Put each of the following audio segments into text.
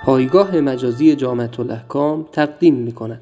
پایگاه مجازی جامعة الاحکام تقدیم می‌کند.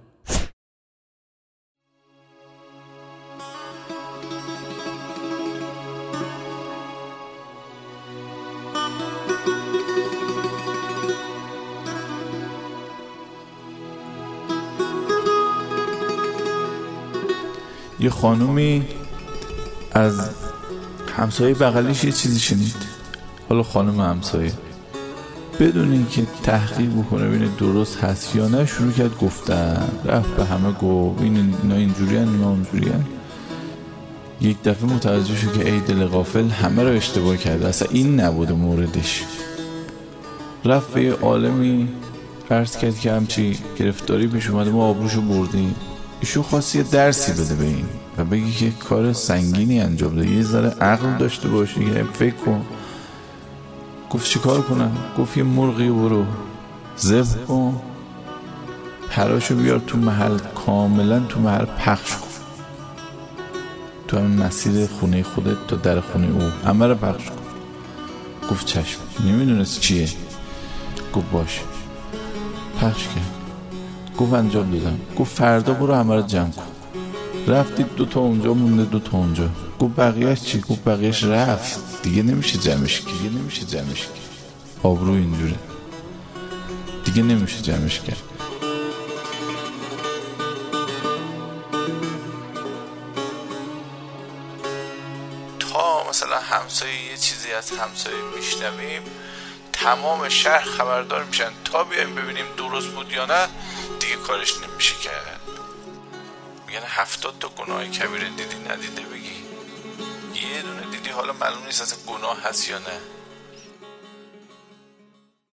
یه خانومی از همسایه بغلیش یه چیزی شنید. حالا خانم همسایه بدون اینکه تحقیق بکنه ببینه درست هست یا نه شروع کرد گفتن. رفت به همه گفت اینا اینجوریان اینا اونجوریان. یک دفعه متوجه شد که ای دل غافل همه رو اشتباه کرده، اصلا این نبوده موردش. رفت به یه عالمی عرض کرد که همچی گرفتاری پیش اومده، ما آبروشو بردیم. ایشون خواست یه درسی بده به این و بگی که کار سنگینی انجام ده، یه ذره عقل داشته باشی، یه فکر کن. گفت چی کار کنم؟ گفت یه مرغی برو ذبح کن، پراشو بیار تو محل، کاملا تو محل پخش کن، تو همین مسیر خونه خودت تا در خونه او همه رو پخش کن. گفت چشم. نمیدونست چیه. گفت باشه. پخش کرد. گفت انجام دادم. گفت فردا برو همه رو جمع کن. رفتید 2 اونجا مونده 2 اونجا. گفت بقیهش چی؟ گفت بقیهش رفت دیگه، نمیشه جمعش کرد. آبرو اینجوره دیگه، نمیشه جمعش کرد. تا مثلا همسایه یه چیزی از همسایه میشنویم تمام شهر خبردار میشن، تا بیایم ببینیم درست بود یا نه دیگه کارش نمیشه کرد. میگن 70 تا گناه کبیره دیدی ندیده بگی یه دونه دیدی، حالا معلوم نیست اصلا گناه هست یا نه.